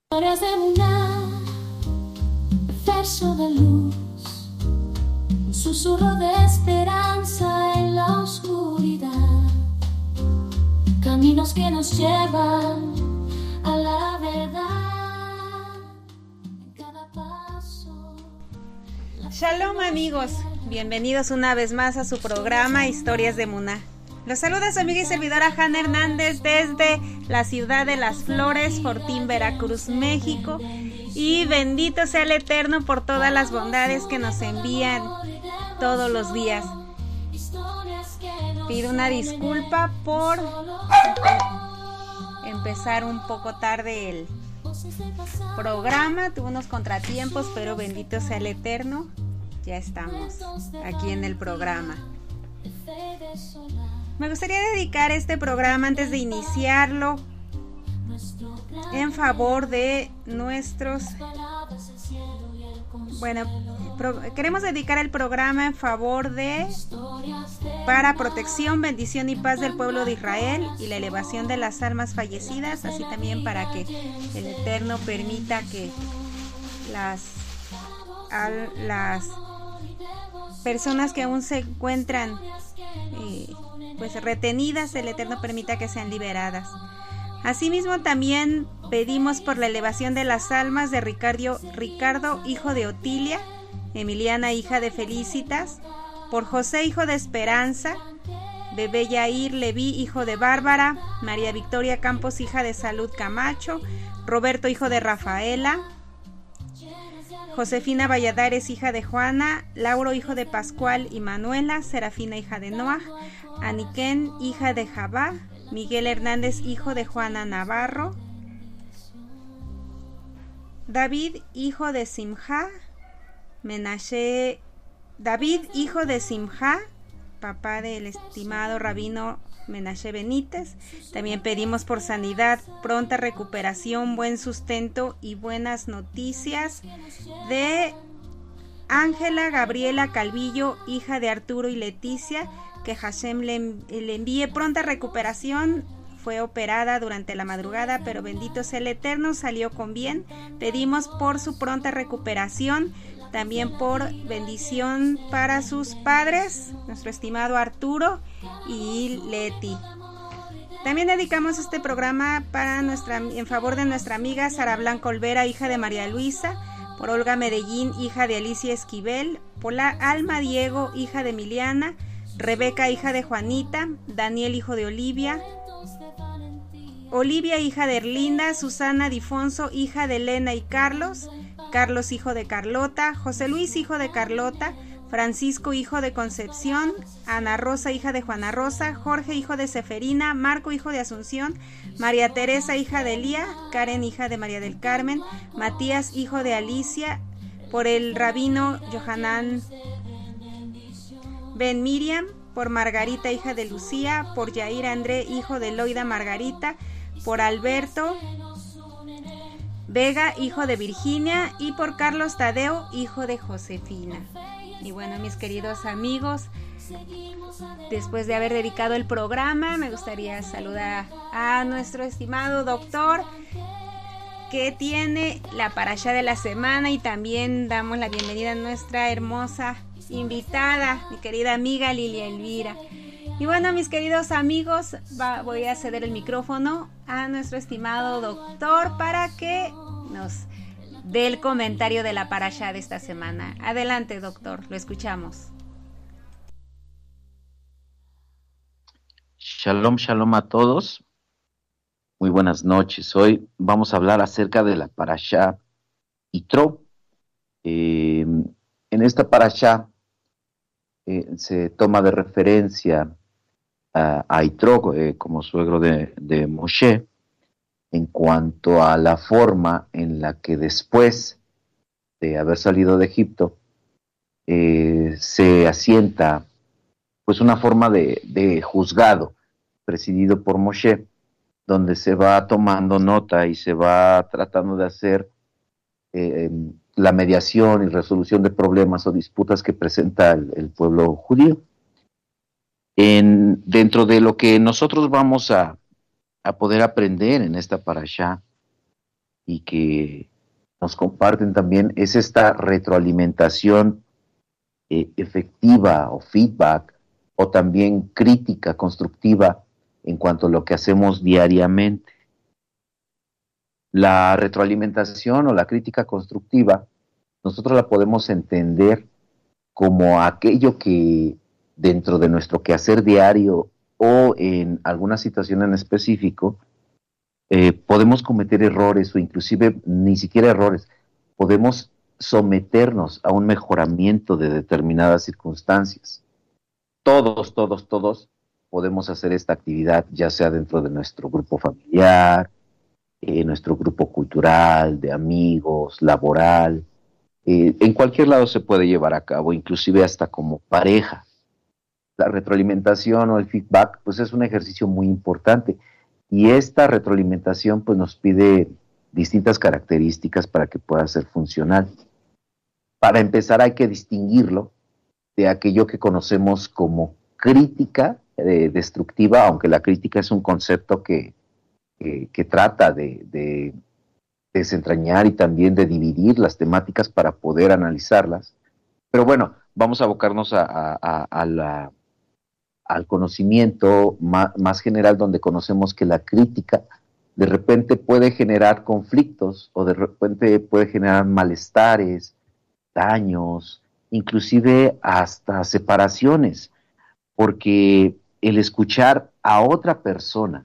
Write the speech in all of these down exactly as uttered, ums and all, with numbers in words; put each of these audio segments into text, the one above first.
Historias de Muná, verso de luz, un susurro de esperanza en la oscuridad, caminos que nos llevan a la verdad en cada paso. Shalom amigos, bienvenidos una vez más a su programa Historias de Muná. Los saluda su amiga y servidora Hanna Hernández desde la ciudad de Las Flores, Fortín, Veracruz, México. Y bendito sea el Eterno por todas las bondades que nos envían todos los días. Pido una disculpa por empezar un poco tarde el programa. Tuve unos contratiempos, pero bendito sea el Eterno. Ya estamos aquí en el programa. Me gustaría dedicar este programa antes de iniciarlo en favor de nuestros... Bueno, pro, queremos dedicar el programa en favor de... para protección, bendición y paz del pueblo de Israel y la elevación de las almas fallecidas, así también para que el Eterno permita que las, al, las personas que aún se encuentran eh, pues retenidas, el Eterno permita que sean liberadas. Asimismo también pedimos por la elevación de las almas de Ricardo, Ricardo hijo de Otilia, Emiliana hija de Felicitas, por José hijo de Esperanza, Bebé Yair Leví hijo de Bárbara, María Victoria Campos hija de Salud Camacho, Roberto hijo de Rafaela, Josefina Valladares hija de Juana, Lauro hijo de Pascual y Manuela, Serafina hija de Noah, Aniquén hija de Jabá, Miguel Hernández hijo de Juana Navarro, David hijo de Simja, Menashe, David hijo de Simja, papá del estimado rabino Menashe Benítez. También pedimos por sanidad, pronta recuperación, buen sustento y buenas noticias de Ángela Gabriela Calvillo, hija de Arturo y Leticia, que Hashem le, le envíe pronta recuperación. Fue operada durante la madrugada, pero bendito sea el Eterno, salió con bien. Pedimos por su pronta recuperación, también por bendición para sus padres, nuestro estimado Arturo y Leti. También dedicamos este programa para nuestra, en favor de nuestra amiga Sara Blanca Olvera, hija de María Luisa, por Olga Medellín, hija de Alicia Esquivel, por la Alma Diego, hija de Emiliana, Rebeca, hija de Juanita, Daniel, hijo de Olivia, Olivia, hija de Erlinda, Susana Difonso, hija de Elena y Carlos, Carlos, hijo de Carlota, José Luis, hijo de Carlota, Francisco, hijo de Concepción, Ana Rosa, hija de Juana Rosa, Jorge, hijo de Seferina, Marco, hijo de Asunción, María Teresa, hija de Elía, Karen, hija de María del Carmen, Matías, hijo de Alicia, por el rabino Johanán Ben Miriam, por Margarita, hija de Lucía, por Yair André, hijo de Loida Margarita, por Alberto Vega, hijo de Virginia, y por Carlos Tadeo, hijo de Josefina. Y bueno, mis queridos amigos, después de haber dedicado el programa, me gustaría saludar a nuestro estimado doctor, que tiene la parashá de la semana, y también damos la bienvenida a nuestra hermosa invitada, mi querida amiga Lilia Elvira. Y bueno, mis queridos amigos, va, voy a ceder el micrófono a nuestro estimado doctor para que nos dé el comentario de la parashá de esta semana. Adelante, doctor, lo escuchamos. Shalom, shalom a todos. Muy buenas noches. Hoy vamos a hablar acerca de la parashá Yitro. Eh, en esta parashá eh, se toma de referencia a, a Yitro eh, como suegro de, de Moshe, en cuanto a la forma en la que después de haber salido de Egipto eh, se asienta pues una forma de, de juzgado presidido por Moshe, donde se va tomando nota y se va tratando de hacer eh, la mediación y resolución de problemas o disputas que presenta el, el pueblo judío. En, dentro de lo que nosotros vamos a, a poder aprender en esta parashá, y que nos comparten también es esta retroalimentación eh, efectiva o feedback, o también crítica constructiva en cuanto a lo que hacemos diariamente. La retroalimentación o la crítica constructiva, nosotros la podemos entender como aquello que dentro de nuestro quehacer diario o en alguna situación en específico, eh, podemos cometer errores o inclusive ni siquiera errores, podemos someternos a un mejoramiento de determinadas circunstancias. Todos, todos, todos podemos hacer esta actividad, ya sea dentro de nuestro grupo familiar, eh, nuestro grupo cultural, de amigos, laboral, eh, en cualquier lado se puede llevar a cabo, inclusive hasta como pareja. La retroalimentación o el feedback, pues es un ejercicio muy importante, y esta retroalimentación pues nos pide distintas características para que pueda ser funcional. Para empezar hay que distinguirlo de aquello que conocemos como crítica eh, destructiva, aunque la crítica es un concepto que, que, que trata de, de desentrañar y también de dividir las temáticas para poder analizarlas. Pero bueno, vamos a abocarnos a, a, a, a la, al conocimiento más, más general, donde conocemos que la crítica de repente puede generar conflictos o de repente puede generar malestares, daños, inclusive hasta separaciones, porque el escuchar a otra persona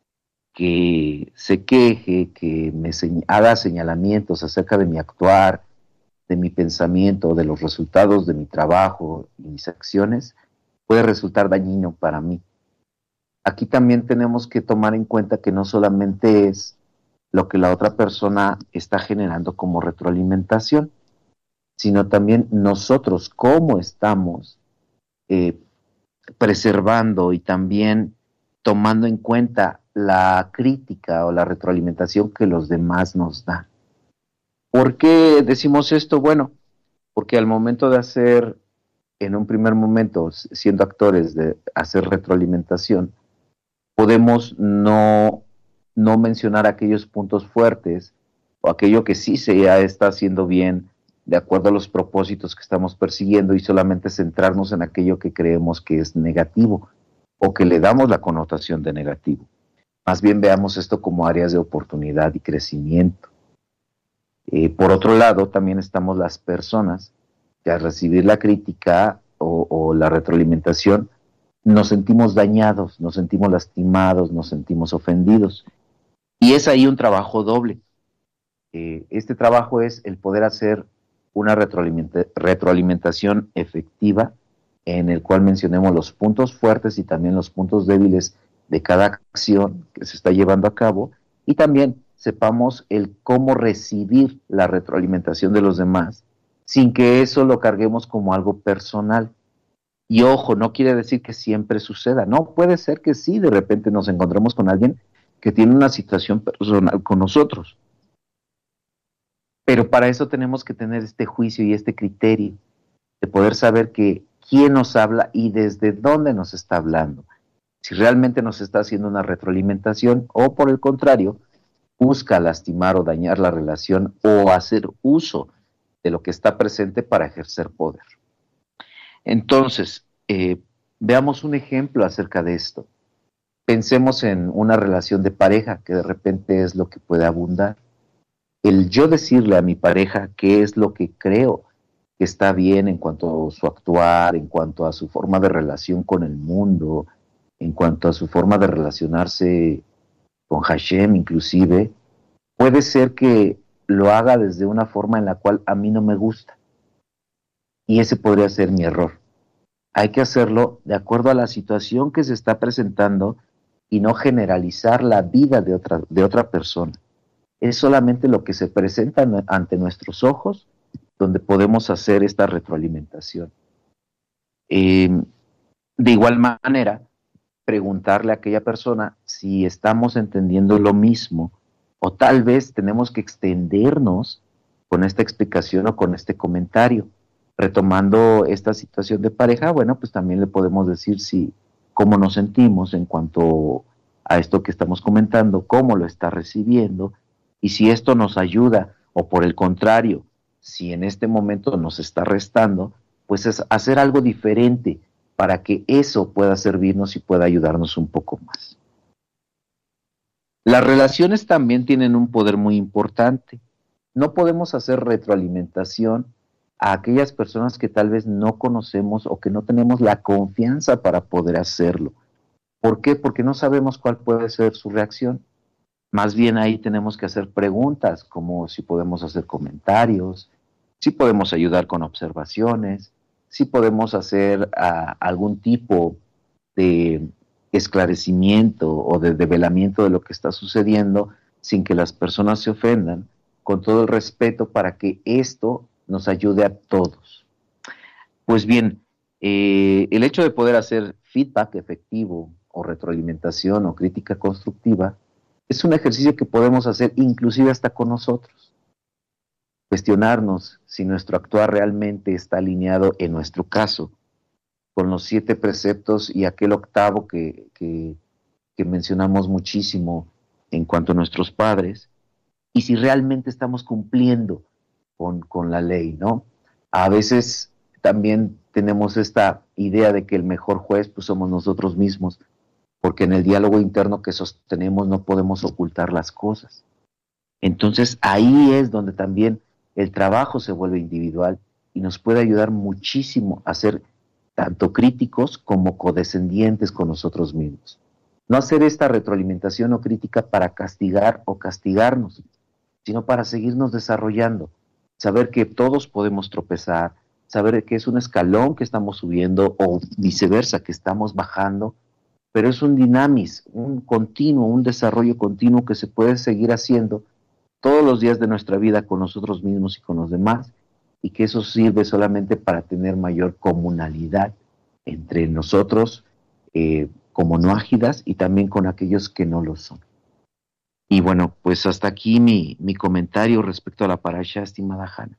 que se queje, que me señ- haga señalamientos acerca de mi actuar, de mi pensamiento, de los resultados de mi trabajo y mis acciones, puede resultar dañino para mí. Aquí también tenemos que tomar en cuenta que no solamente es lo que la otra persona está generando como retroalimentación, sino también nosotros cómo estamos eh, preservando y también tomando en cuenta la crítica o la retroalimentación que los demás nos dan. ¿Por qué decimos esto? Bueno, porque al momento de hacer, en un primer momento, siendo actores de hacer retroalimentación, podemos no, no mencionar aquellos puntos fuertes o aquello que sí se ya está haciendo bien de acuerdo a los propósitos que estamos persiguiendo, y solamente centrarnos en aquello que creemos que es negativo o que le damos la connotación de negativo. Más bien veamos esto como áreas de oportunidad y crecimiento. Eh, por otro lado, también estamos las personas que al recibir la crítica o, o la retroalimentación nos sentimos dañados, nos sentimos lastimados, nos sentimos ofendidos. Y es ahí un trabajo doble. Eh, este trabajo es el poder hacer una retroalimenta- retroalimentación efectiva, en el cual mencionemos los puntos fuertes y también los puntos débiles de cada acción que se está llevando a cabo, y también sepamos el cómo recibir la retroalimentación de los demás sin que eso lo carguemos como algo personal. Y ojo, no quiere decir que siempre suceda, no, puede ser que sí, de repente nos encontremos con alguien que tiene una situación personal con nosotros, pero para eso tenemos que tener este juicio y este criterio de poder saber que quién nos habla y desde dónde nos está hablando, si realmente nos está haciendo una retroalimentación o por el contrario, busca lastimar o dañar la relación o hacer uso de lo que está presente para ejercer poder. Entonces, eh, veamos un ejemplo acerca de esto. Pensemos en una relación de pareja, que de repente es lo que puede abundar. El yo decirle a mi pareja qué es lo que creo que está bien en cuanto a su actuar, en cuanto a su forma de relación con el mundo, en cuanto a su forma de relacionarse con Hashem inclusive, puede ser que lo haga desde una forma en la cual a mí no me gusta. Y ese podría ser mi error. Hay que hacerlo de acuerdo a la situación que se está presentando y no generalizar la vida de otra, de otra persona. Es solamente lo que se presenta ante nuestros ojos donde podemos hacer esta retroalimentación. Eh, de igual manera, preguntarle a aquella persona si estamos entendiendo lo mismo, o tal vez tenemos que extendernos con esta explicación o con este comentario. Retomando esta situación de pareja, bueno, pues también le podemos decir si cómo nos sentimos en cuanto a esto que estamos comentando, cómo lo está recibiendo, Y si esto nos ayuda, o por el contrario, si en este momento nos está restando, pues es hacer algo diferente para que eso pueda servirnos y pueda ayudarnos un poco más. Las relaciones también tienen un poder muy importante. No podemos hacer retroalimentación a aquellas personas que tal vez no conocemos o que no tenemos la confianza para poder hacerlo. ¿Por qué? Porque no sabemos cuál puede ser su reacción. Más bien ahí tenemos que hacer preguntas, como si podemos hacer comentarios, si podemos ayudar con observaciones, si podemos hacer uh, algún tipo de esclarecimiento o de develamiento de lo que está sucediendo sin que las personas se ofendan, con todo el respeto para que esto nos ayude a todos. Pues bien, eh, el hecho de poder hacer feedback efectivo o retroalimentación o crítica constructiva es un ejercicio que podemos hacer inclusive hasta con nosotros. Cuestionarnos si nuestro actuar realmente está alineado, en nuestro caso, con los siete preceptos y aquel octavo que, que, que mencionamos muchísimo en cuanto a nuestros padres, y si realmente estamos cumpliendo con, con la ley, ¿no? A veces también tenemos esta idea de que el mejor juez pues somos nosotros mismos, porque en el diálogo interno que sostenemos no podemos ocultar las cosas. Entonces ahí es donde también el trabajo se vuelve individual y nos puede ayudar muchísimo a ser tanto críticos como condescendientes con nosotros mismos. No hacer esta retroalimentación o crítica para castigar o castigarnos, sino para seguirnos desarrollando. Saber que todos podemos tropezar, saber que es un escalón que estamos subiendo o viceversa, que estamos bajando, pero es un dinamis, un continuo, un desarrollo continuo que se puede seguir haciendo todos los días de nuestra vida con nosotros mismos y con los demás, y que eso sirve solamente para tener mayor comunalidad entre nosotros eh, como noágidas y también con aquellos que no lo son. Y bueno, pues hasta aquí mi, mi comentario respecto a la parasha, estimada Hanna.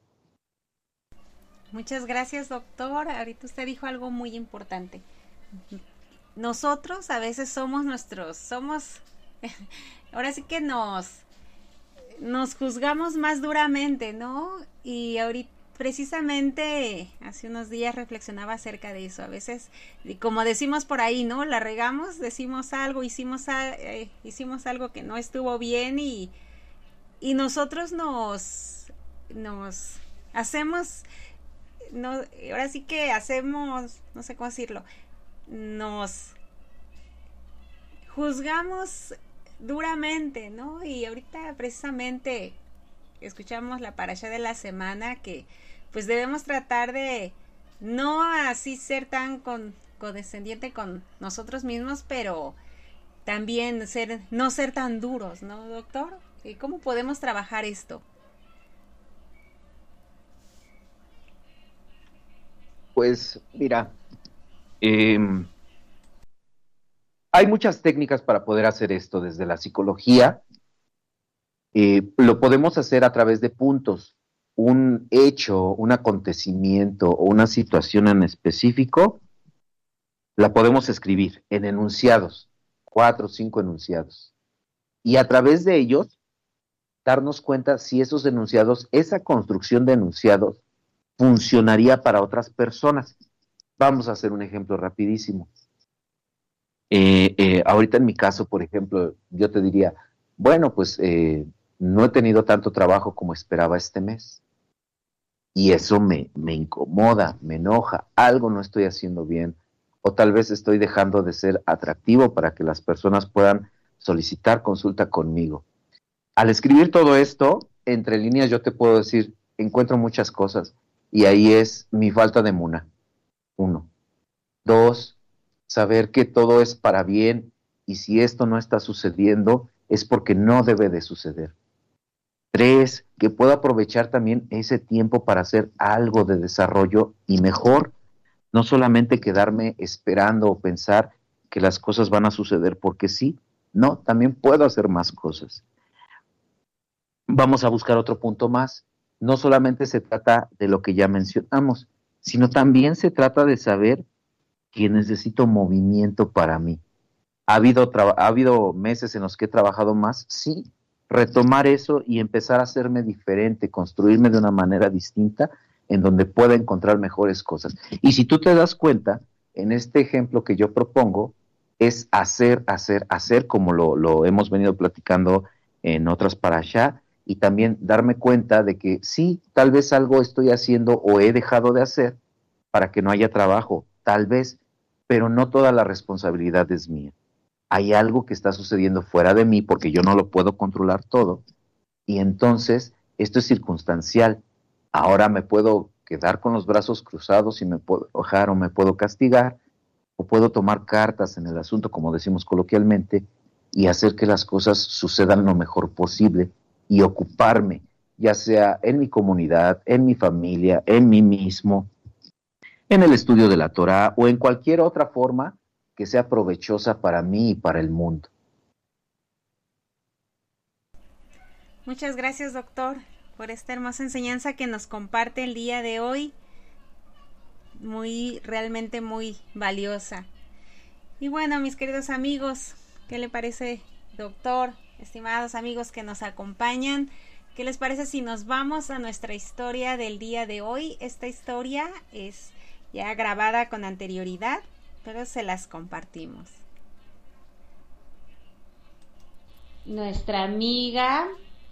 Muchas gracias, doctor. Ahorita usted dijo algo muy importante. Nosotros a veces somos nuestros, somos, ahora sí que nos, nos juzgamos más duramente, ¿no? Y ahorita, precisamente, hace unos días reflexionaba acerca de eso. A veces, como decimos por ahí, ¿no? La regamos, decimos algo, hicimos, a, eh, hicimos algo que no estuvo bien y, y nosotros nos, nos hacemos, no, ahora sí que hacemos, no sé cómo decirlo, nos juzgamos duramente, ¿no? Y ahorita precisamente escuchamos la parasha de la semana que pues debemos tratar de no así ser tan con, condescendiente con nosotros mismos, pero también ser no ser tan duros, ¿no, doctor? ¿Y cómo podemos trabajar esto? Pues mira, eh, hay muchas técnicas para poder hacer esto desde la psicología. Eh, lo podemos hacer a través de puntos. Un hecho, un acontecimiento o una situación en específico, la podemos escribir en enunciados, cuatro o cinco enunciados. Y a través de ellos, darnos cuenta si esos enunciados, esa construcción de enunciados, funcionaría para otras personas. Vamos a hacer un ejemplo rapidísimo. Eh, eh, ahorita en mi caso, por ejemplo, yo te diría, bueno, pues eh, no he tenido tanto trabajo como esperaba este mes. Y eso me, me incomoda, me enoja, algo no estoy haciendo bien, o tal vez estoy dejando de ser atractivo para que las personas puedan solicitar consulta conmigo. Al escribir todo esto, entre líneas yo te puedo decir, encuentro muchas cosas, y ahí es mi falta de muna. Uno. Dos, saber que todo es para bien, y si esto no está sucediendo, es porque no debe de suceder. Tres, que puedo aprovechar también ese tiempo para hacer algo de desarrollo y mejor, no solamente quedarme esperando o pensar que las cosas van a suceder porque sí, no, también puedo hacer más cosas. Vamos a buscar otro punto más. No solamente se trata de lo que ya mencionamos, sino también se trata de saber que necesito movimiento para mí. ¿Ha habido, tra- ha habido meses en los que he trabajado más? Sí, retomar eso y empezar a hacerme diferente, construirme de una manera distinta en donde pueda encontrar mejores cosas. Y si tú te das cuenta, en este ejemplo que yo propongo, es hacer, hacer, hacer, como lo, lo hemos venido platicando en otras parashá, y también darme cuenta de que sí, tal vez algo estoy haciendo o he dejado de hacer para que no haya trabajo, tal vez, pero no toda la responsabilidad es mía. Hay algo que está sucediendo fuera de mí porque yo no lo puedo controlar todo, y entonces esto es circunstancial. Ahora me puedo quedar con los brazos cruzados y me puedo enojar o me puedo castigar, o puedo tomar cartas en el asunto, como decimos coloquialmente, y hacer que las cosas sucedan lo mejor posible y ocuparme, ya sea en mi comunidad, en mi familia, en mí mismo, en el estudio de la Torá o en cualquier otra forma que sea provechosa para mí y para el mundo. Muchas gracias, doctor, por esta hermosa enseñanza que nos comparte el día de hoy, muy, realmente muy valiosa. Y bueno, mis queridos amigos, ¿qué le parece, doctor? Estimados amigos que nos acompañan, ¿qué les parece si nos vamos a nuestra historia del día de hoy? Esta historia es ya grabada con anterioridad, pero se las compartimos. Nuestra amiga,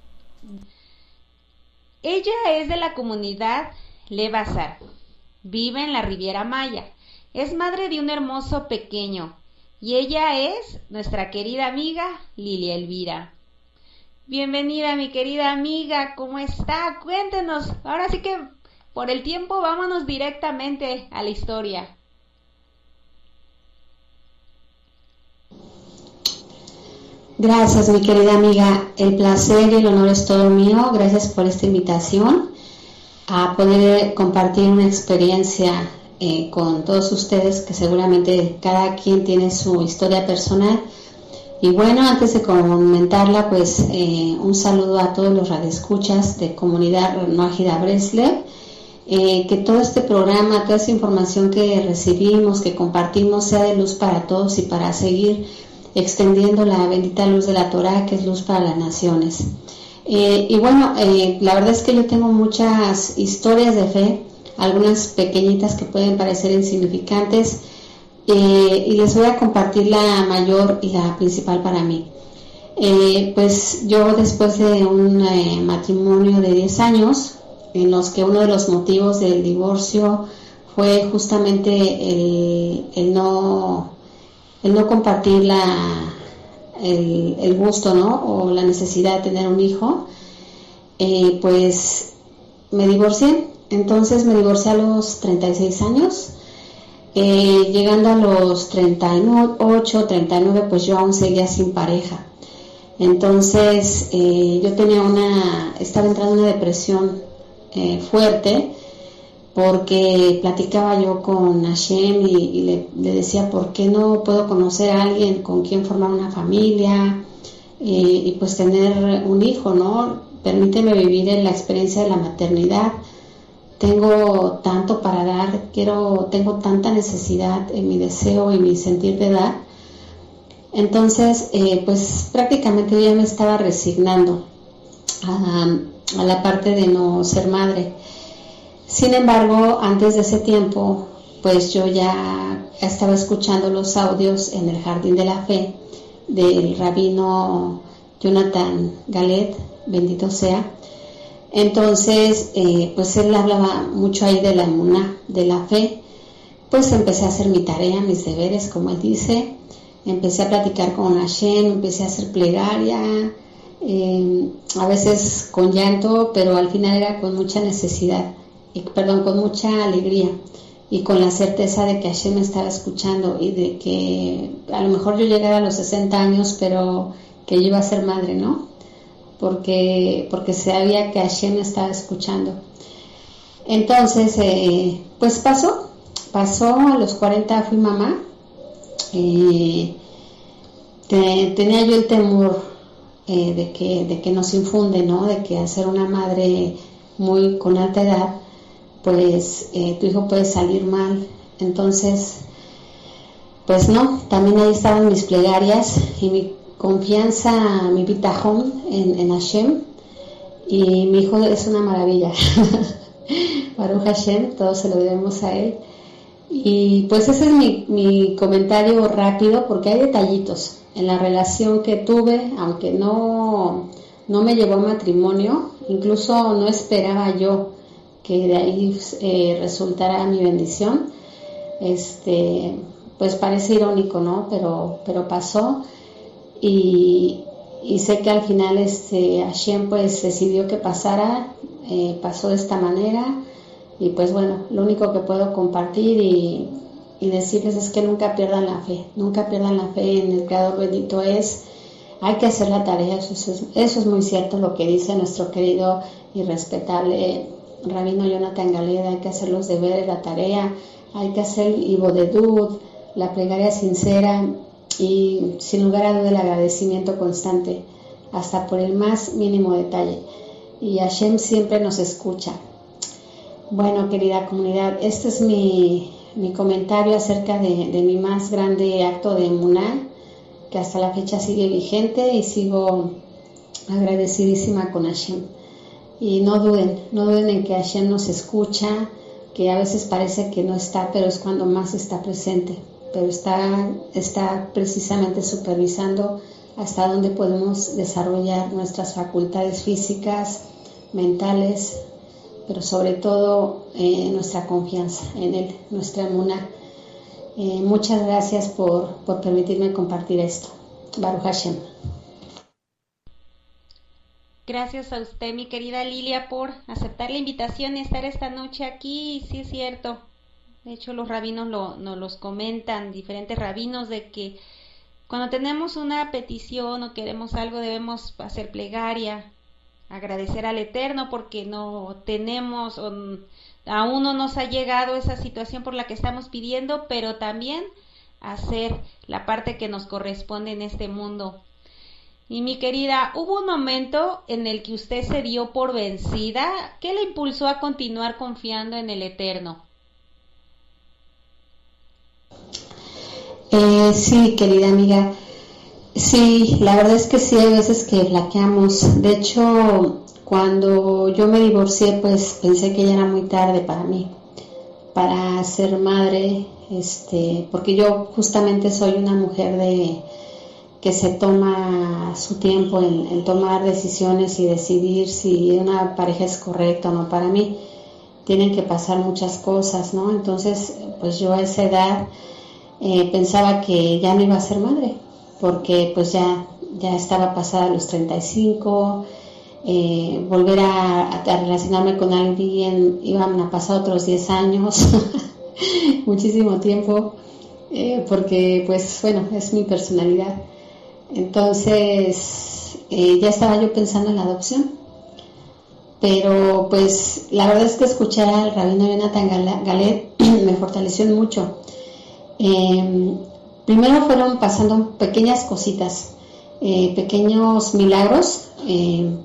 ella es de la comunidad Levazar, vive en la Riviera Maya, es madre de un hermoso pequeño, y ella es nuestra querida amiga Lilia Elvira. Bienvenida, mi querida amiga, ¿cómo está? Cuéntenos, ahora sí que por el tiempo vámonos directamente a la historia. Gracias, mi querida amiga, el placer y el honor es todo mío. Gracias por esta invitación a poder compartir una experiencia eh, con todos ustedes, que seguramente cada quien tiene su historia personal. Y bueno, antes de comentarla, pues eh, un saludo a todos los radioescuchas de Comunidad Noájida Breslev, eh, que todo este programa, toda esta información que recibimos, que compartimos, sea de luz para todos y para seguir extendiendo la bendita luz de la Torá, que es luz para las naciones. Eh, y bueno, eh, la verdad es que yo tengo muchas historias de fe, algunas pequeñitas que pueden parecer insignificantes, eh, y les voy a compartir la mayor y la principal para mí. Eh, pues yo, después de un eh, matrimonio de diez años, en los que uno de los motivos del divorcio fue justamente el, el no el no compartir la, el, el gusto, ¿no? O la necesidad de tener un hijo, eh, pues me divorcié. Entonces me divorcié a los treinta y seis años. Eh, llegando a los treinta y ocho, treinta y nueve, pues yo aún seguía sin pareja. Entonces eh, yo tenía una, estaba entrando en una depresión eh, fuerte, porque platicaba yo con Hashem y, y le, le decía, ¿por qué no puedo conocer a alguien con quien formar una familia eh, y pues tener un hijo, ¿no? Permíteme vivir en la experiencia de la maternidad. Tengo tanto para dar, quiero, tengo tanta necesidad en mi deseo y mi sentir de dar. Entonces, eh, pues prácticamente yo ya me estaba resignando a, a la parte de no ser madre. Sin embargo, antes de ese tiempo, pues yo ya estaba escuchando los audios en el Jardín de la Fe del rabino Jonathan Galet, bendito sea. Entonces, eh, pues él hablaba mucho ahí de la emuná, de la fe. Pues empecé a hacer mi tarea, mis deberes, como él dice. Empecé a platicar con Hashem, empecé a hacer plegaria, eh, a veces con llanto, pero al final era con mucha necesidad. Y, perdón, con mucha alegría y con la certeza de que Hashem me estaba escuchando y de que a lo mejor yo llegara a los sesenta años, pero que yo iba a ser madre, ¿no? Porque, porque sabía que Hashem me estaba escuchando. Entonces, eh, pues pasó, pasó, a los cuarenta fui mamá. Eh, te, tenía yo el temor eh, de, que, de que nos infunde, ¿no? De que al ser una madre muy con alta edad, pues eh, tu hijo puede salir mal. Entonces, pues no, también ahí estaban mis plegarias y mi confianza, mi bitajón en, en Hashem, y mi hijo es una maravilla. Baruch Hashem, todo se lo debemos a él. Y pues ese es mi, mi comentario rápido, porque hay detallitos en la relación que tuve, aunque no, no me llevó a matrimonio, incluso no esperaba yo que de ahí eh, resultara mi bendición. Este, pues parece irónico, ¿no? Pero, pero pasó, y, y sé que al final este, Hashem pues decidió que pasara, eh, pasó de esta manera. Y pues bueno, lo único que puedo compartir y, y decirles es que nunca pierdan la fe, nunca pierdan la fe en el Creador bendito es, hay que hacer la tarea, eso es, eso es muy cierto lo que dice nuestro querido y respetable Rabino Jonathan Galed, hay que hacer los deberes, la tarea, hay que hacer el Ibodedut, la plegaria sincera y sin lugar a duda el agradecimiento constante, hasta por el más mínimo detalle, y Hashem siempre nos escucha. Bueno, querida comunidad, este es mi, mi comentario acerca de, de mi más grande acto de emuná, que hasta la fecha sigue vigente, y sigo agradecidísima con Hashem. Y no duden, no duden en que Hashem nos escucha, que a veces parece que no está, pero es cuando más está presente, pero está, está precisamente supervisando hasta dónde podemos desarrollar nuestras facultades físicas, mentales, pero sobre todo eh, nuestra confianza en Él, nuestra emuná. Eh, muchas gracias por, por permitirme compartir esto. Baruch Hashem. Gracias a usted, mi querida Lilia, por aceptar la invitación y estar esta noche aquí. Y sí es cierto, de hecho los rabinos lo, nos los comentan, diferentes rabinos, de que cuando tenemos una petición o queremos algo debemos hacer plegaria, agradecer al Eterno porque no tenemos, o aún no nos ha llegado esa situación por la que estamos pidiendo, pero también hacer la parte que nos corresponde en este mundo. Y mi querida, ¿hubo un momento en el que usted se dio por vencida? ¿Qué le impulsó a continuar confiando en el Eterno? Eh, sí, querida amiga. Sí, la verdad es que sí, hay veces que flaqueamos. De hecho, cuando yo me divorcié, pues pensé que ya era muy tarde para mí, para ser madre, este, porque yo justamente soy una mujer de que se toma su tiempo en, en tomar decisiones y decidir si una pareja es correcta o no para mí. Tienen que pasar muchas cosas, ¿no? Entonces, pues yo a esa edad eh, pensaba que ya no iba a ser madre, porque pues ya, ya estaba pasada los treinta y cinco, eh, volver a, a relacionarme con alguien, iban a pasar otros diez años, muchísimo tiempo, eh, porque pues bueno, es mi personalidad. Entonces eh, ya estaba yo pensando en la adopción, pero pues la verdad es que escuchar al rabino Jonathan Galed me fortaleció mucho. Eh, primero fueron pasando pequeñas cositas, eh, pequeños milagros eh,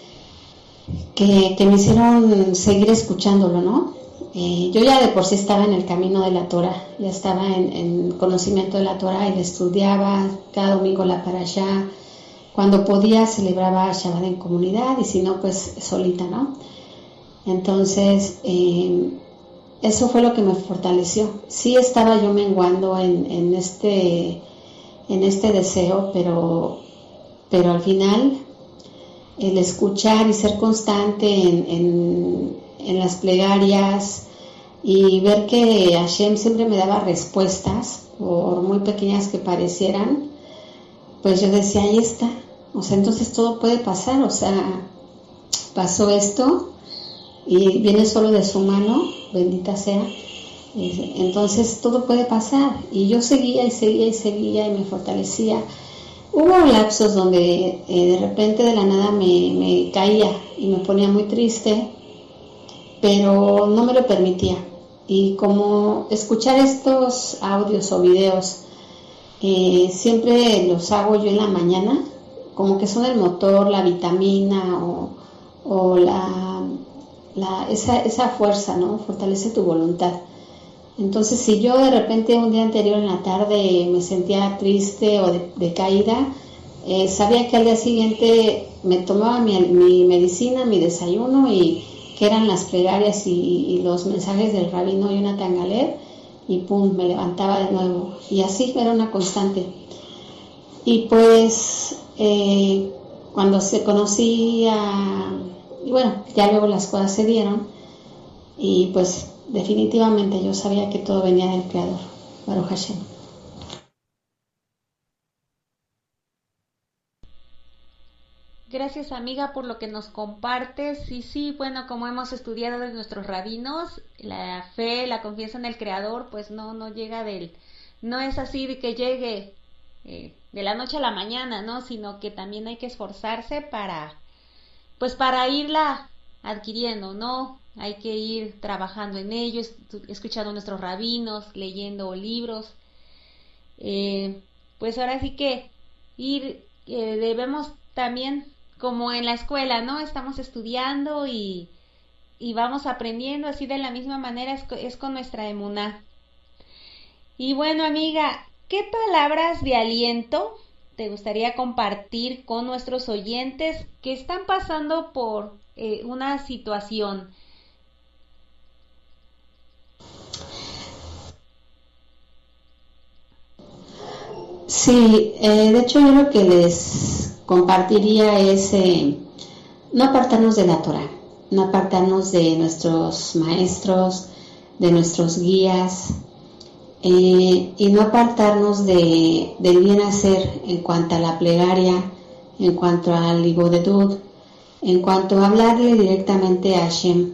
que, que me hicieron seguir escuchándolo, ¿no? Eh, yo ya de por sí estaba en el camino de la Torah, ya estaba en, en conocimiento de la Torah y la estudiaba cada domingo la parashá. Cuando podía celebraba Shabbat en comunidad y si no, pues solita, ¿no? Entonces, eh, eso fue lo que me fortaleció. Sí estaba yo menguando en, en, este, en este deseo, pero, pero al final el escuchar y ser constante en, en, en las plegarias y ver que Hashem siempre me daba respuestas, por muy pequeñas que parecieran, pues yo decía, ahí está. O sea, entonces todo puede pasar, o sea, pasó esto y viene solo de su mano, bendita sea, entonces todo puede pasar. Y yo seguía y seguía y seguía y me fortalecía. Hubo lapsos donde eh, de repente de la nada me, me caía y me ponía muy triste, pero no me lo permitía. Y como escuchar estos audios o videos, eh, siempre los hago yo en la mañana, como que son el motor, la vitamina o, o la, la esa, esa fuerza, ¿no? Fortalece tu voluntad. Entonces, si yo de repente un día anterior en la tarde me sentía triste o de, decaída, Eh, sabía que al día siguiente me tomaba mi, mi medicina, mi desayuno, y que eran las plegarias y, y los mensajes del rabino Jonathan Galer, y pum, me levantaba de nuevo. Y así era una constante. Y pues eh, cuando se conocía, y bueno, ya luego las cosas se dieron, y pues definitivamente yo sabía que todo venía del Creador, Baruch Hashem. Gracias, amiga, por lo que nos compartes. Y sí, bueno, como hemos estudiado de nuestros rabinos, la fe, la confianza en el Creador, pues no, no llega del, no es así de que llegue eh, de la noche a la mañana, ¿no? Sino que también hay que esforzarse para, pues para irla adquiriendo, ¿no? Hay que ir trabajando en ello, escuchando a nuestros rabinos, leyendo libros. Eh, pues ahora sí que ir, eh, debemos también, como en la escuela, ¿no? Estamos estudiando y, y vamos aprendiendo, así de la misma manera es, es con nuestra emuná. Y bueno, amiga, ¿qué palabras de aliento te gustaría compartir con nuestros oyentes que están pasando por eh, una situación? Sí, eh, de hecho yo lo que les compartiría es eh, no apartarnos de la Torah, no apartarnos de nuestros maestros, de nuestros guías, eh, y no apartarnos de, del bien hacer en cuanto a la plegaria, en cuanto al Libodedut, en cuanto a hablarle directamente a Hashem,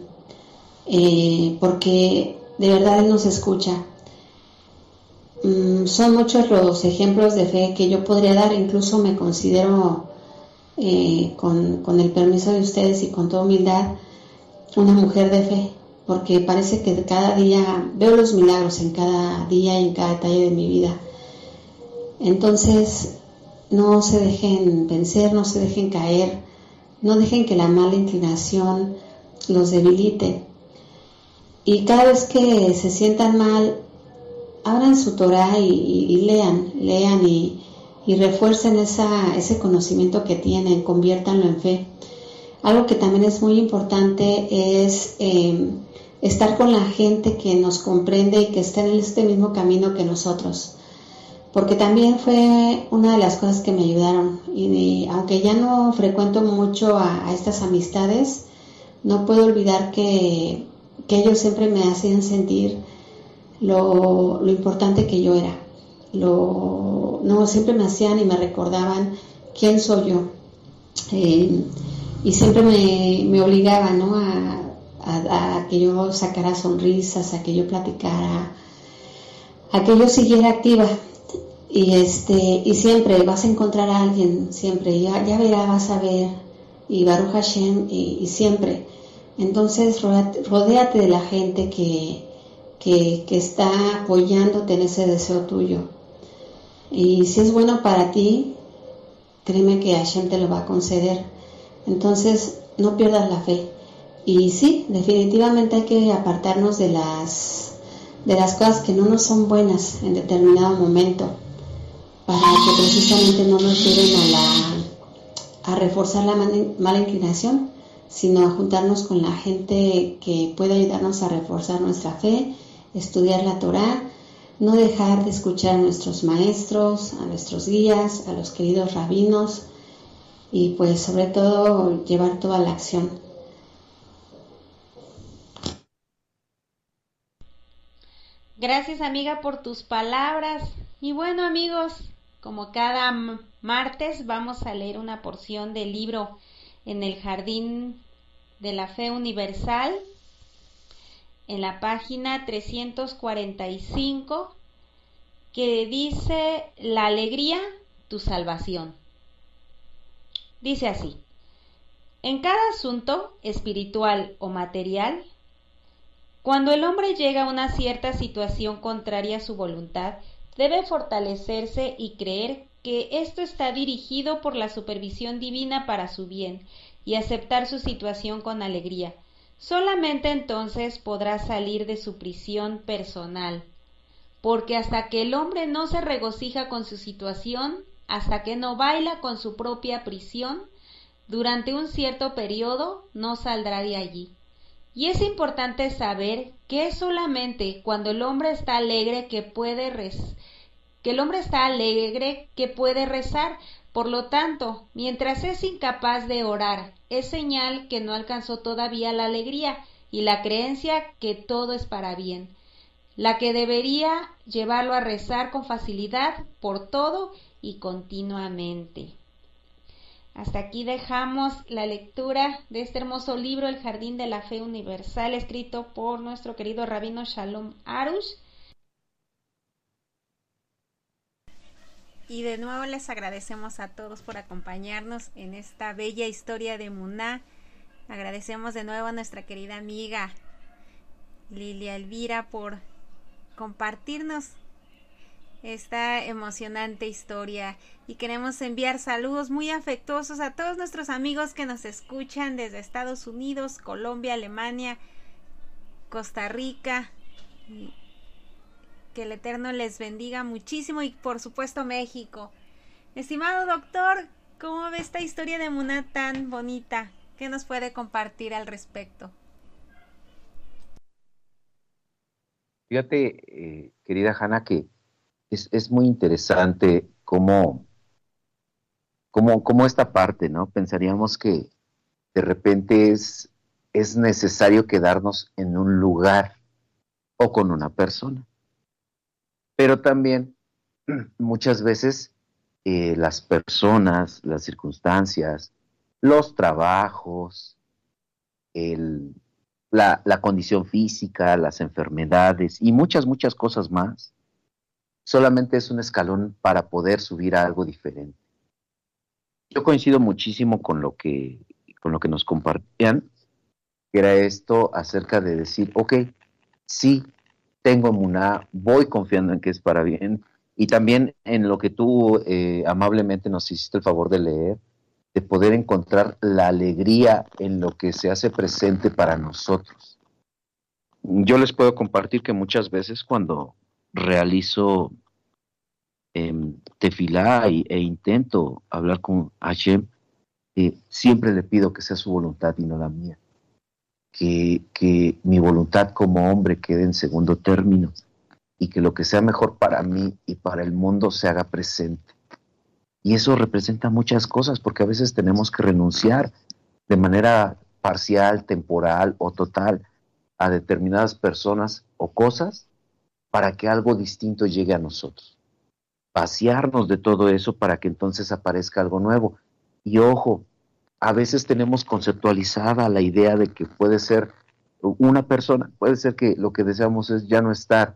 eh, porque de verdad Él nos escucha. Mm, son muchos los ejemplos de fe que yo podría dar, incluso me considero, eh, con, con el permiso de ustedes y con toda humildad, una mujer de fe, porque parece que cada día veo los milagros en cada día y en cada detalle de mi vida. Entonces, no se dejen vencer, no se dejen caer, no dejen que la mala inclinación los debilite. Y cada vez que se sientan mal, abran su Torah y, y, y lean, lean y, y refuercen esa, ese conocimiento que tienen, conviértanlo en fe. Algo que también es muy importante es eh, estar con la gente que nos comprende y que está en este mismo camino que nosotros, porque también fue una de las cosas que me ayudaron. Y, y aunque ya no frecuento mucho a, a estas amistades, no puedo olvidar que, que ellos siempre me hacían sentir Lo, lo importante que yo era. Lo, no, siempre me hacían y me recordaban quién soy yo. Eh, y siempre me, me obligaban, ¿no? a, a, a que yo sacara sonrisas, a que yo platicara, a que yo siguiera activa. Y, este, y siempre vas a encontrar a alguien, siempre, ya, ya verás, vas a ver, y Baruch Hashem, y, y siempre. Entonces, rodéate, rodéate de la gente que Que, que está apoyándote en ese deseo tuyo. Y si es bueno para ti, créeme que Hashem te lo va a conceder. Entonces, no pierdas la fe. Y sí, definitivamente hay que apartarnos de las, de las cosas que no nos son buenas en determinado momento, para que precisamente no nos lleven a, la, a reforzar la mala inclinación, sino a juntarnos con la gente que puede ayudarnos a reforzar nuestra fe, estudiar la Torah, no dejar de escuchar a nuestros maestros, a nuestros guías, a los queridos rabinos, y pues sobre todo llevar toda la acción. Gracias, amiga, por tus palabras. Y bueno, amigos, como cada martes vamos a leer una porción del libro En el Jardín de la Fe Universal, en la página trescientos cuarenta y cinco, que dice: la alegría, tu salvación. Dice así: en cada asunto espiritual o material, cuando el hombre llega a una cierta situación contraria a su voluntad, debe fortalecerse y creer que esto está dirigido por la supervisión divina para su bien, y aceptar su situación con alegría. Solamente entonces podrá salir de su prisión personal, porque hasta que el hombre no se regocija con su situación, hasta que no baila con su propia prisión, durante un cierto periodo no saldrá de allí. Y es importante saber que es solamente cuando el hombre está alegre que puede rez- que el hombre está alegre que puede rezar. Por lo tanto, mientras es incapaz de orar, es señal que no alcanzó todavía la alegría y la creencia que todo es para bien, la que debería llevarlo a rezar con facilidad por todo y continuamente. Hasta aquí dejamos la lectura de este hermoso libro, El Jardín de la Fe Universal, escrito por nuestro querido Rabino Shalom Arush. Y de nuevo les agradecemos a todos por acompañarnos en esta bella historia de Muná. Agradecemos de nuevo a nuestra querida amiga Lilia Elvira por compartirnos esta emocionante historia, y queremos enviar saludos muy afectuosos a todos nuestros amigos que nos escuchan desde Estados Unidos, Colombia, Alemania, Costa Rica. Que el Eterno les bendiga muchísimo, y por supuesto México. Estimado doctor, ¿cómo ve esta historia de Muná tan bonita? ¿Qué nos puede compartir al respecto? Fíjate, eh, querida Hanna, que es, es muy interesante cómo, cómo, cómo esta parte, ¿no? Pensaríamos que de repente es, es necesario quedarnos en un lugar o con una persona. Pero también muchas veces eh, las personas, las circunstancias, los trabajos, el, la, la condición física, las enfermedades y muchas, muchas cosas más, solamente es un escalón para poder subir a algo diferente. Yo coincido muchísimo con lo que, con lo que nos compartían, que era esto acerca de decir, ok, sí, tengo Muná, voy confiando en que es para bien, y también en lo que tú eh, amablemente nos hiciste el favor de leer, de poder encontrar la alegría en lo que se hace presente para nosotros. Yo les puedo compartir que muchas veces cuando realizo eh, tefilá y, e intento hablar con Hashem, eh, siempre le pido que sea su voluntad y no la mía. Que, que mi voluntad como hombre quede en segundo término y que lo que sea mejor para mí y para el mundo se haga presente. Y eso representa muchas cosas, porque a veces tenemos que renunciar de manera parcial, temporal o total a determinadas personas o cosas para que algo distinto llegue a nosotros. Vaciarnos de todo eso para que entonces aparezca algo nuevo. Y ojo, a veces tenemos conceptualizada la idea de que puede ser una persona, puede ser que lo que deseamos es ya no estar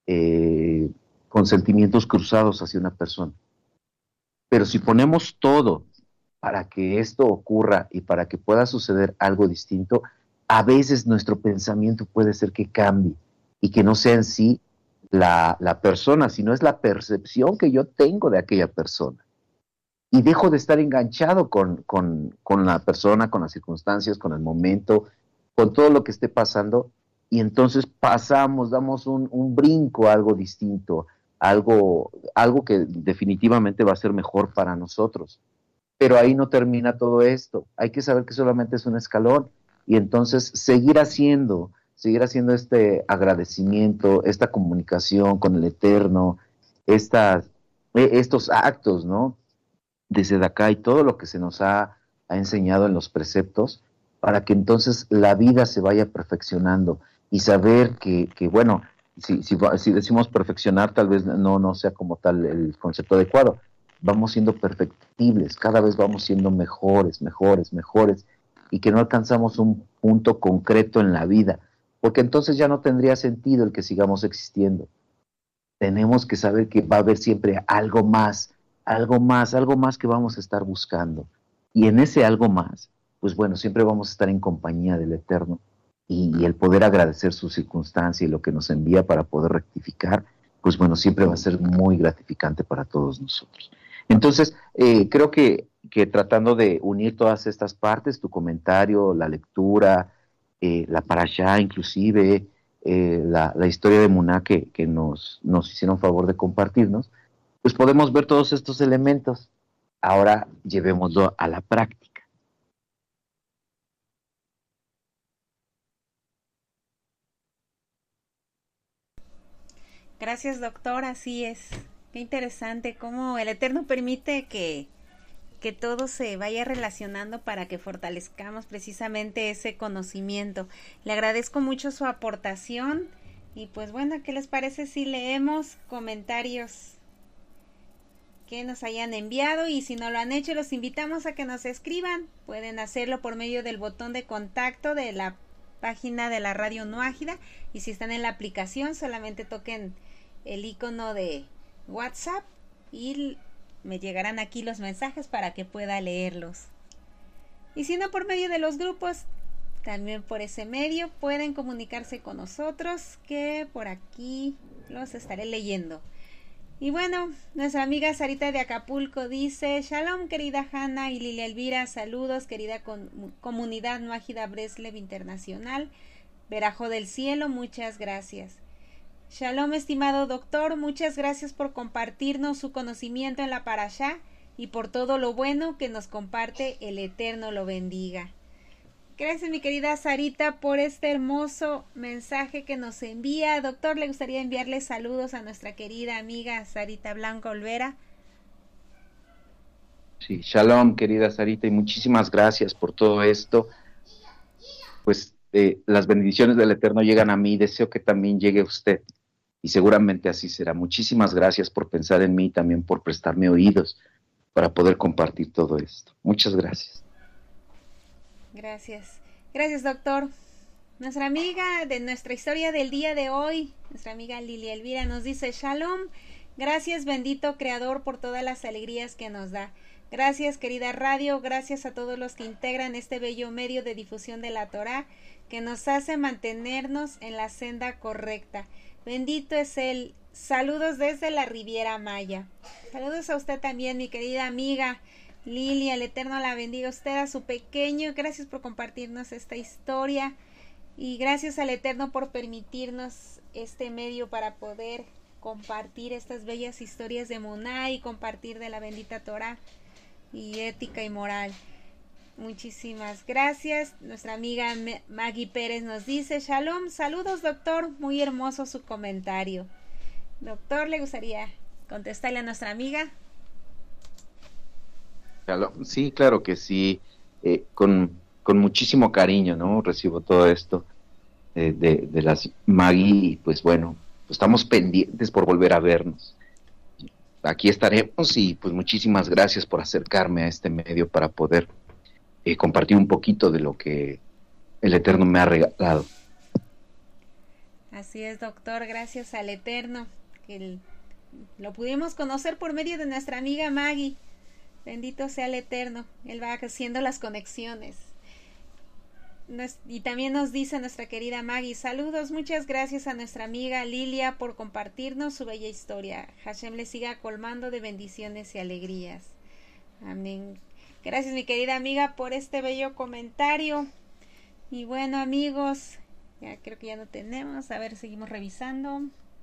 eh, con sentimientos cruzados hacia una persona. Pero si ponemos todo para que esto ocurra y para que pueda suceder algo distinto, a veces nuestro pensamiento puede ser que cambie y que no sea en sí la, la persona, sino es la percepción que yo tengo de aquella persona. Y dejo de estar enganchado con, con, con la persona, con las circunstancias, con el momento, con todo lo que esté pasando, y entonces pasamos, damos un, un brinco a algo distinto, algo, algo que definitivamente va a ser mejor para nosotros. Pero ahí no termina todo esto. Hay que saber que solamente es un escalón, y entonces seguir haciendo, seguir haciendo este agradecimiento, esta comunicación con el Eterno, estas, estos actos, ¿no?, desde acá y todo lo que se nos ha, ha enseñado en los preceptos, para que entonces la vida se vaya perfeccionando y saber que, que bueno, si, si, si decimos perfeccionar, tal vez no, no sea como tal el concepto adecuado. Vamos siendo perfectibles, cada vez vamos siendo mejores, mejores, mejores, y que no alcanzamos un punto concreto en la vida, porque entonces ya no tendría sentido el que sigamos existiendo. Tenemos que saber que va a haber siempre algo más, algo más, algo más que vamos a estar buscando. Y en ese algo más, pues bueno, siempre vamos a estar en compañía del Eterno, y, y el poder agradecer su circunstancia y lo que nos envía para poder rectificar, pues bueno, siempre va a ser muy gratificante para todos nosotros. Entonces, eh, creo que, que tratando de unir todas estas partes, tu comentario, la lectura, eh, la parashá inclusive, eh, la, la historia de Muná que, que nos, nos hicieron favor de compartirnos, pues podemos ver todos estos elementos. Ahora llevémoslo a la práctica. Gracias, doctor, así es. Qué interesante cómo el Eterno permite que, que todo se vaya relacionando para que fortalezcamos precisamente ese conocimiento. Le agradezco mucho su aportación y pues bueno, ¿qué les parece si leemos comentarios que nos hayan enviado? Y si no lo han hecho, los invitamos a que nos escriban. Pueden hacerlo por medio del botón de contacto de la página de la Radio Nuágida, y si están en la aplicación solamente toquen el icono de WhatsApp y me llegarán aquí los mensajes para que pueda leerlos. Y si no, por medio de los grupos, también por ese medio pueden comunicarse con nosotros, que por aquí los estaré leyendo. Y bueno, nuestra amiga Sarita de Acapulco dice: Shalom, querida Hanna y Lilia Elvira, saludos, querida con, comunidad Nuágida Breslev Internacional, Verajo del Cielo, muchas gracias. Shalom, estimado doctor, muchas gracias por compartirnos su conocimiento en la Parashá y por todo lo bueno que nos comparte, el Eterno lo bendiga. Gracias, mi querida Sarita, por este hermoso mensaje que nos envía. Doctor, ¿le gustaría enviarle saludos a nuestra querida amiga Sarita Blanco Olvera? Sí, shalom, querida Sarita, y muchísimas gracias por todo esto. Pues eh, las bendiciones del Eterno llegan a mí, deseo que también llegue a usted, y seguramente así será. Muchísimas gracias por pensar en mí y también por prestarme oídos para poder compartir todo esto. Muchas gracias. Gracias. Gracias, doctor. Nuestra amiga de nuestra historia del día de hoy, nuestra amiga Lilia Elvira, nos dice: Shalom, gracias, bendito Creador, por todas las alegrías que nos da. Gracias, querida radio, gracias a todos los que integran este bello medio de difusión de la Torá, que nos hace mantenernos en la senda correcta. Bendito es Él. Saludos desde la Riviera Maya. Saludos a usted también, mi querida amiga Lilia, el Eterno la bendiga a usted, a su pequeño. Gracias por compartirnos esta historia y gracias al Eterno por permitirnos este medio para poder compartir estas bellas historias de Muná y compartir de la bendita Torá y ética y moral. Muchísimas gracias. Nuestra amiga Maggie Pérez nos dice: Shalom, saludos, doctor, muy hermoso su comentario. Doctor, ¿le gustaría contestarle a nuestra amiga? Sí, claro que sí, eh, con, con muchísimo cariño, ¿no? Recibo todo esto eh, de, de las Maggie, y pues bueno, pues estamos pendientes por volver a vernos. Aquí estaremos y pues muchísimas gracias por acercarme a este medio para poder eh, compartir un poquito de lo que el Eterno me ha regalado. Así es, doctor, gracias al Eterno, que el, lo pudimos conocer por medio de nuestra amiga Maggie. Bendito sea el Eterno, Él va haciendo las conexiones. Y también nos dice nuestra querida Maggie: saludos, muchas gracias a nuestra amiga Lilia por compartirnos su bella historia. Hashem le siga colmando de bendiciones y alegrías. Amén. Gracias, mi querida amiga, por este bello comentario. Y bueno, amigos, ya creo que ya no tenemos. A ver, seguimos revisando.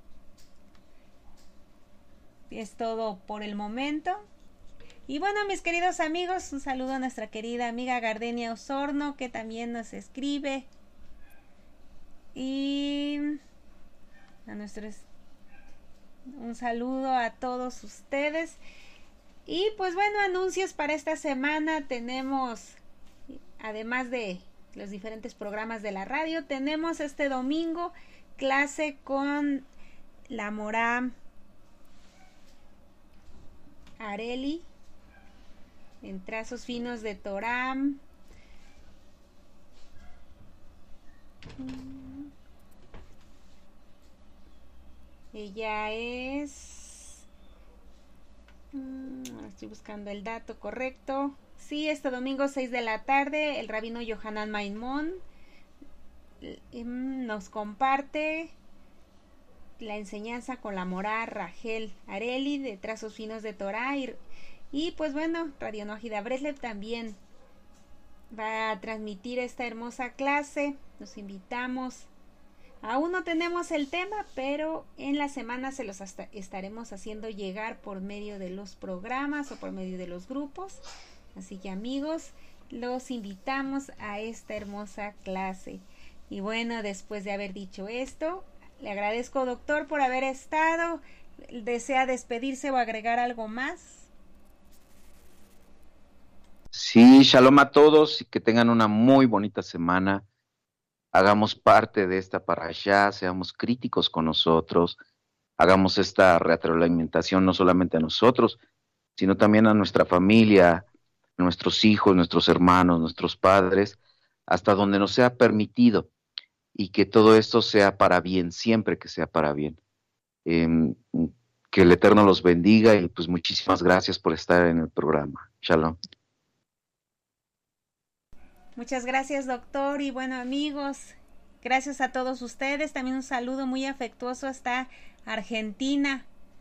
Es todo por el momento. Y bueno, mis queridos amigos, un saludo a nuestra querida amiga Gardenia Osorno, que también nos escribe. Y a nuestros, un saludo a todos ustedes. Y pues bueno, anuncios para esta semana. Tenemos, además de los diferentes programas de la radio, tenemos este domingo clase con la Morá Areli en trazos finos de Torá. Ella es... Estoy buscando el dato correcto. Sí, este domingo seis de la tarde, el rabino Yohanan Maimón nos comparte la enseñanza con la morá Rachel Areli de trazos finos de Torá. Y Y pues bueno, Radio Nuágida Breslev también va a transmitir esta hermosa clase. Nos invitamos Aún no tenemos el tema, pero en la semana se los hasta estaremos haciendo llegar por medio de los programas o por medio de los grupos. Así que amigos, los invitamos a esta hermosa clase. Y bueno, después de haber dicho esto, le agradezco, doctor, por haber estado. ¿Desea despedirse o agregar algo más? Sí, shalom a todos y que tengan una muy bonita semana. Hagamos parte de esta parashá, seamos críticos con nosotros, hagamos esta retroalimentación no solamente a nosotros, sino también a nuestra familia, a nuestros hijos, nuestros hermanos, nuestros padres, hasta donde nos sea permitido, y que todo esto sea para bien, siempre que sea para bien. Eh, que el Eterno los bendiga y pues muchísimas gracias por estar en el programa. Shalom. Muchas gracias, doctor, y bueno, amigos, gracias a todos ustedes. También un saludo muy afectuoso hasta Argentina.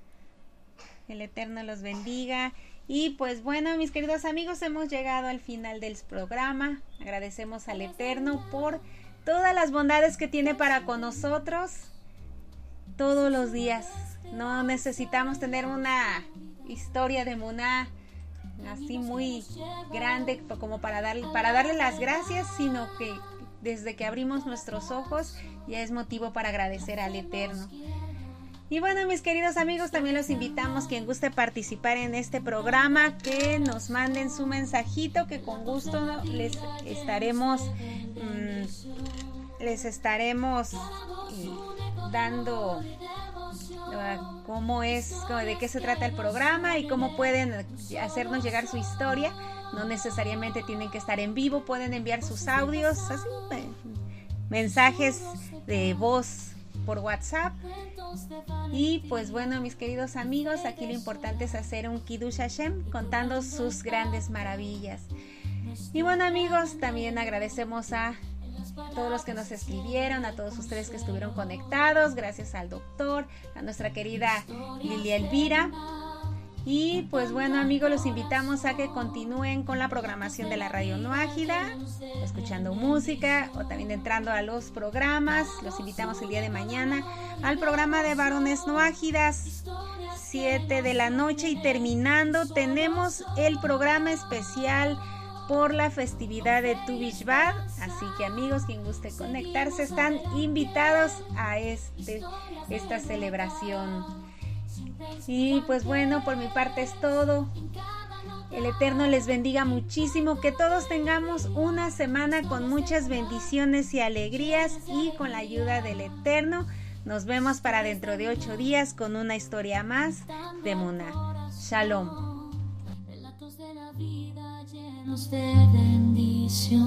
El Eterno los bendiga. Y pues bueno, mis queridos amigos, hemos llegado al final del programa. Agradecemos al Eterno por todas las bondades que tiene para con nosotros todos los días. No necesitamos tener una historia de Muná así muy grande como para darle, para darle las gracias, sino que desde que abrimos nuestros ojos ya es motivo para agradecer al Eterno. Y bueno, mis queridos amigos, también los invitamos, quien guste participar en este programa, que nos manden su mensajito, que con gusto les estaremos mmm, les estaremos eh, dando uh, cómo es, de qué se trata el programa y cómo pueden hacernos llegar su historia. No necesariamente tienen que estar en vivo, pueden enviar sus audios, así, eh, mensajes de voz por WhatsApp. Y pues bueno, mis queridos amigos, aquí lo importante es hacer un Kiddush Hashem contando sus grandes maravillas. Y bueno, amigos, también agradecemos a todos los que nos escribieron, a todos ustedes que estuvieron conectados, gracias al doctor, a nuestra querida Lilia Elvira. Y pues bueno, amigos, los invitamos a que continúen con la programación de la Radio Noágida, escuchando música o también entrando a los programas. Los invitamos el día de mañana al programa de Varones Noágidas, siete de la noche, y terminando tenemos el programa especial por la festividad de Tu Bishvat. Así que amigos, quien guste conectarse, están invitados a este, esta celebración. Y pues bueno, por mi parte es todo. El Eterno les bendiga muchísimo, que todos tengamos una semana con muchas bendiciones y alegrías, y con la ayuda del Eterno nos vemos para dentro de ocho días con una historia más de Muná. Shalom. Relatos de la vida llenos de bendición.